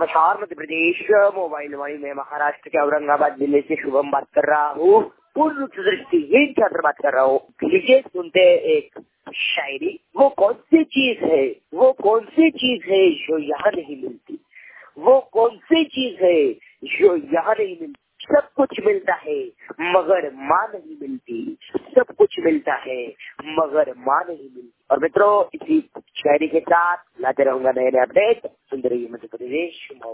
नमस्कार, मध्य प्रदेश मोबाइल वाणी में महाराष्ट्र के औरंगाबाद जिले से शुभम बात कर रहा हूँ। पूर्ण दृष्टिहीन छात्र बात कर रहा हूँ। लीजिए सुनते एक शायरी। वो कौन सी चीज है, वो कौन सी चीज है जो यहाँ नहीं मिलती, वो कौन सी चीज है जो यहाँ नहीं मिलती। सब कुछ मिलता है मगर माँ नहीं मिलती, सब कुछ मिलता है मगर माँ नहीं मिलती। और मित्रों, इसी शायरी के साथ लाते रहूंगा नए नए अपडेट। सुंदर मध्य प्रदेश।